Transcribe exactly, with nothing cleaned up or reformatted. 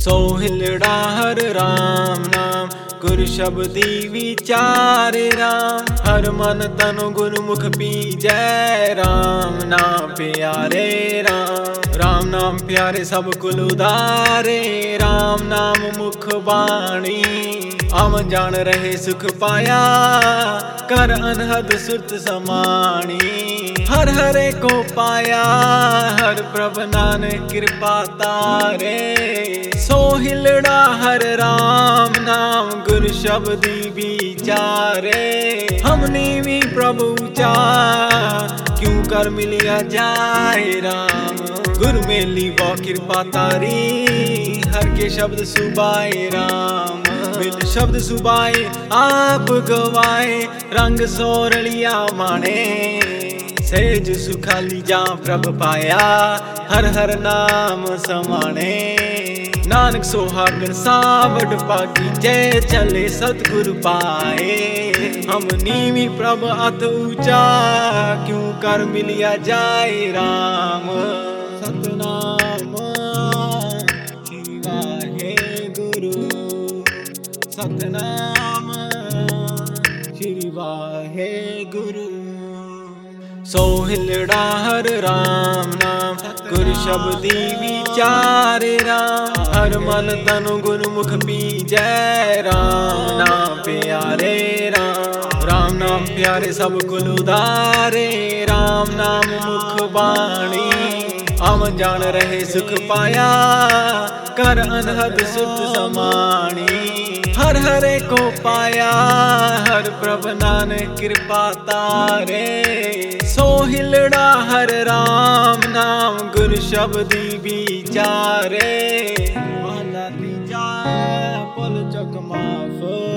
सोहिलड़ा हर राम नाम गुरु शब्दी विचारे राम। हर मन तनु गुरुमुख पीजै राम नाम प्यारे राम। राम नाम प्यारे सब कुल उदारे राम नाम मुख बाणी। आम जान रहे सुख पाया कर अनहद सुत समाणी। हर हरे को पाया हर प्रभ नानक कृपा तारे। सोहिलड़ा हर राम नाम गुरु शब्दी विचारे। हमने भी प्रभु चा क्यों कर मिलिया जाए राम। गुरु मेली वो कृपा तारी हर के शब्द सुबाए राम। मिल शब्द सुबाए आप गवाए रंग सोरलिया माने। सेज सुखाली जा प्रभ पाया हर हर नाम समाने। नानक सोहागन सावड पागी जय चले सतगुरु पाए। हम नीवी प्रभ अत ऊंचा क्यों कर मिलिया जाए राम। सतनाम श्री वाहेगुरु सतनाम श्री वाहेगुरु। सोहिलड़ा हर राम नाम गुरु शब्दी विचारे राम। हर मन तनु गुरुमुख पीजै राम नाम प्यारे राम। राम नाम प्यारे सब कुल उदारे राम नाम मुख बाणी। आम जान रहे सुख पाया कर अनहद सुत समाणी। हर हरे को पाया हर प्रभ नानक कृपा तारे। सोहिलड़ा हर राम नाम गुरु शब्दी विचारे। वाला तीजा पुल चक माफ